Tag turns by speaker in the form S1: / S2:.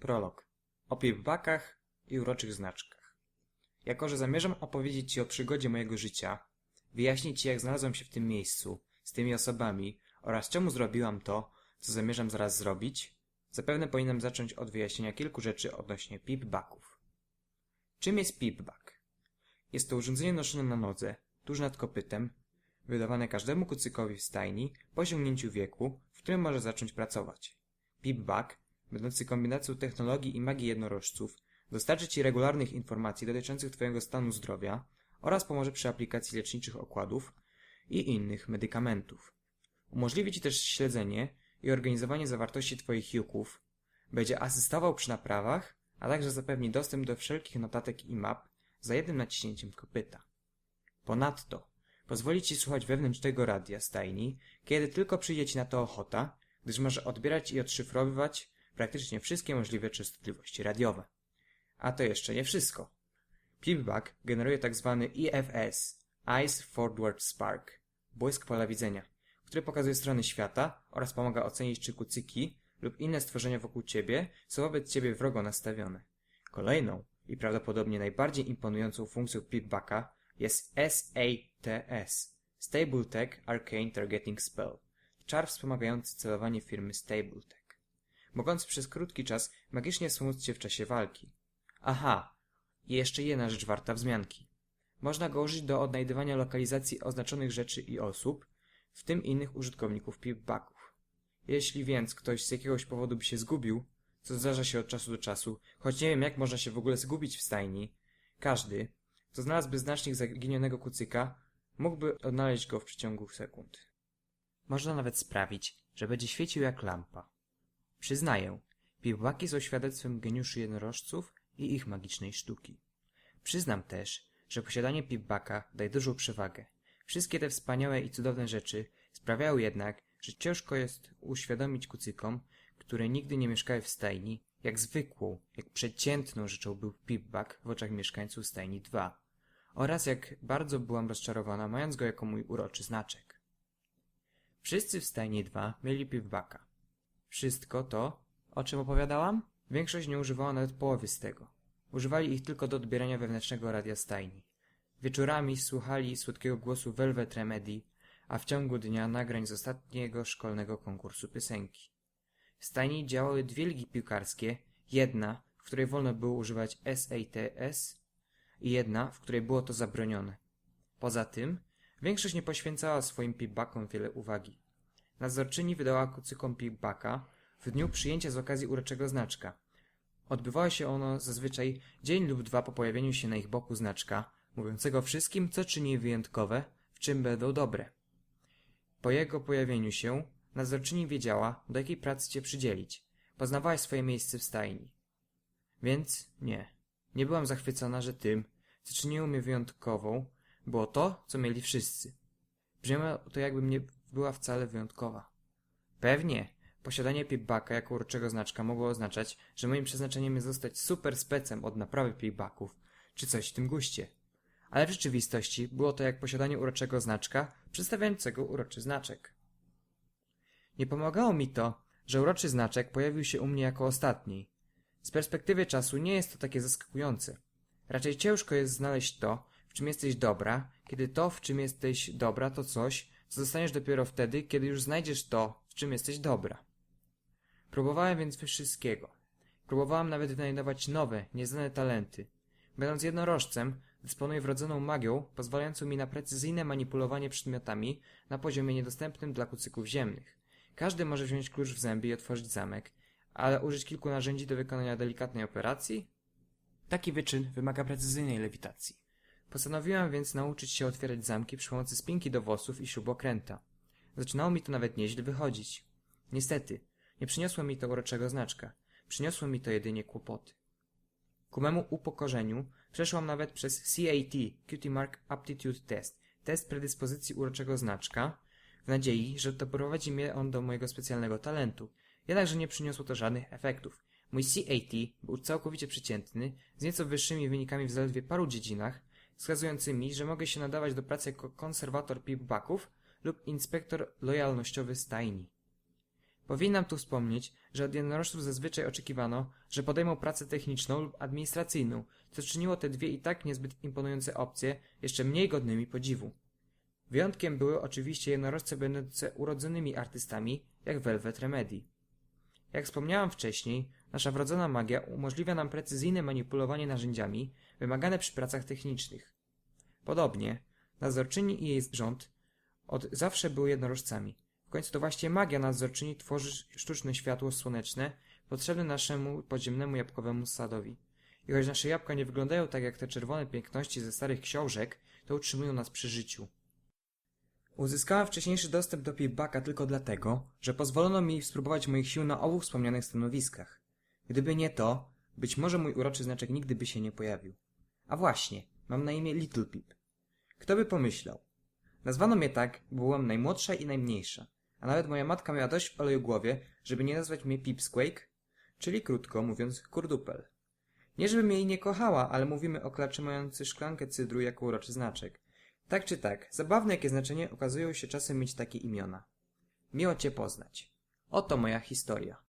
S1: Prolog. O pipbakach i uroczych znaczkach. Jako że zamierzam opowiedzieć Ci o przygodzie mojego życia, wyjaśnić Ci, jak znalazłem się w tym miejscu, z tymi osobami oraz czemu zrobiłam to, co zamierzam zaraz zrobić, zapewne powinienem zacząć od wyjaśnienia kilku rzeczy odnośnie pipbaków. Czym jest pipbak? Jest to urządzenie noszone na nodze, tuż nad kopytem, wydawane każdemu kucykowi w stajni po osiągnięciu wieku, w którym może zacząć pracować. Pipbak, będący kombinacją technologii i magii jednorożców, dostarczy Ci regularnych informacji dotyczących Twojego stanu zdrowia oraz pomoże przy aplikacji leczniczych okładów i innych medykamentów. Umożliwi Ci też śledzenie i organizowanie zawartości Twoich juków, będzie asystował przy naprawach, a także zapewni dostęp do wszelkich notatek i map za jednym naciśnięciem kopyta. Ponadto pozwoli Ci słuchać wewnętrznego radia stajni, kiedy tylko przyjdzie Ci na to ochota, gdyż może odbierać i odszyfrowywać praktycznie wszystkie możliwe częstotliwości radiowe. A to jeszcze nie wszystko. Pipbak generuje tzw. EFS, Eyes Forward Spark, błysk pola widzenia, który pokazuje strony świata oraz pomaga ocenić, czy kucyki lub inne stworzenia wokół Ciebie są wobec Ciebie wrogo nastawione. Kolejną i prawdopodobnie najbardziej imponującą funkcją pipbaka jest SATS, Stable Tech Arcane Targeting Spell, czar wspomagający celowanie firmy Stable Tech, mogący przez krótki czas magicznie wspomóc Cię w czasie walki. Aha, i jeszcze jedna rzecz warta wzmianki. Można go użyć do odnajdywania lokalizacji oznaczonych rzeczy i osób, w tym innych użytkowników pipbaków. Jeśli więc ktoś z jakiegoś powodu by się zgubił, co zdarza się od czasu do czasu, choć nie wiem, jak można się w ogóle zgubić w stajni, każdy, kto znalazłby znacznik zaginionego kucyka, mógłby odnaleźć go w przeciągu sekund. Można nawet sprawić, że będzie świecił jak lampa. Przyznaję, pipbaki są świadectwem geniuszu jednorożców i ich magicznej sztuki. Przyznam też, że posiadanie pipbaka daje dużą przewagę. Wszystkie te wspaniałe i cudowne rzeczy sprawiają jednak, że ciężko jest uświadomić kucykom, które nigdy nie mieszkały w stajni, jak zwykłą, jak przeciętną rzeczą był pipbak w oczach mieszkańców stajni 2 oraz jak bardzo byłam rozczarowana, mając go jako mój uroczy znaczek. Wszyscy w stajni 2 mieli pipbaka. Wszystko to, o czym opowiadałam, większość nie używała nawet połowy z tego. Używali ich tylko do odbierania wewnętrznego radia stajni. Wieczorami słuchali słodkiego głosu Velvet Remedy, a w ciągu dnia nagrań z ostatniego szkolnego konkursu piosenki. W stajni działały dwie ligi piłkarskie, jedna, w której wolno było używać SATS i jedna, w której było to zabronione. Poza tym, większość nie poświęcała swoim pipbakom wiele uwagi. Nadzorczyni wydała kucykom pipbaka w dniu przyjęcia z okazji uroczego znaczka. Odbywało się ono zazwyczaj dzień lub dwa po pojawieniu się na ich boku znaczka, mówiącego wszystkim, co czyni je wyjątkowe, w czym będą dobre. Po jego pojawieniu się nadzorczyni wiedziała, do jakiej pracy Cię przydzielić. Poznawałaś swoje miejsce w stajni. Więc nie byłam zachwycona, że tym, co czyniło mnie wyjątkową, było to, co mieli wszyscy. Brzmiało to, jakbym nie była wcale wyjątkowa. Pewnie, posiadanie pipbaka jako uroczego znaczka mogło oznaczać, że moim przeznaczeniem jest zostać super specem od naprawy pipbaków, czy coś w tym guście. Ale w rzeczywistości było to jak posiadanie uroczego znaczka przedstawiającego uroczy znaczek. Nie pomagało mi to, że uroczy znaczek pojawił się u mnie jako ostatni. Z perspektywy czasu nie jest to takie zaskakujące. Raczej ciężko jest znaleźć to, w czym jesteś dobra, kiedy to, w czym jesteś dobra, to coś, co dostaniesz dopiero wtedy, kiedy już znajdziesz to, w czym jesteś dobra. Próbowałem więc wszystkiego. Próbowałem nawet wynajdować nowe, nieznane talenty. Będąc jednorożcem, dysponuję wrodzoną magią, pozwalającą mi na precyzyjne manipulowanie przedmiotami na poziomie niedostępnym dla kucyków ziemnych. Każdy może wziąć klucz w zęby i otworzyć zamek, ale użyć kilku narzędzi do wykonania delikatnej operacji? Taki wyczyn wymaga precyzyjnej lewitacji. Postanowiłam więc nauczyć się otwierać zamki przy pomocy spinki do włosów i śrubokręta. Zaczynało mi to nawet nieźle wychodzić. Niestety, nie przyniosło mi to uroczego znaczka. Przyniosło mi to jedynie kłopoty. Ku memu upokorzeniu przeszłam nawet przez CAT, Cutie Mark Aptitude Test, test predyspozycji uroczego znaczka, w nadziei, że doprowadzi mnie on do mojego specjalnego talentu. Jednakże nie przyniosło to żadnych efektów. Mój CAT był całkowicie przeciętny, z nieco wyższymi wynikami w zaledwie paru dziedzinach, wskazującymi, że mogę się nadawać do pracy jako konserwator pipbaków lub inspektor lojalnościowy stajni. Powinnam tu wspomnieć, że od jednorożców zazwyczaj oczekiwano, że podejmą pracę techniczną lub administracyjną, co czyniło te dwie i tak niezbyt imponujące opcje jeszcze mniej godnymi podziwu. Wyjątkiem były oczywiście jednorożce będące urodzonymi artystami, jak Velvet Remedy. Jak wspomniałam wcześniej, nasza wrodzona magia umożliwia nam precyzyjne manipulowanie narzędziami wymagane przy pracach technicznych. Podobnie, nadzorczyni i jej rząd od zawsze były jednorożcami. W końcu to właśnie magia nadzorczyni tworzy sztuczne światło słoneczne potrzebne naszemu podziemnemu jabłkowemu sadowi. I choć nasze jabłka nie wyglądają tak jak te czerwone piękności ze starych książek, to utrzymują nas przy życiu. Uzyskałem wcześniejszy dostęp do Pip-Bucka tylko dlatego, że pozwolono mi spróbować moich sił na obu wspomnianych stanowiskach. Gdyby nie to, być może mój uroczy znaczek nigdy by się nie pojawił. A właśnie, mam na imię Little Pip. Kto by pomyślał? Nazwano mnie tak, bo byłam najmłodsza i najmniejsza, a nawet moja matka miała dość w oleju głowie, żeby nie nazwać mnie Pipsqueak, czyli krótko mówiąc kurdupel. Nie żebym jej nie kochała, ale mówimy o klaczy mający szklankę cydru jako uroczy znaczek. Tak czy tak, zabawne jakie znaczenie okazują się czasem mieć takie imiona. Miło cię poznać. Oto moja historia.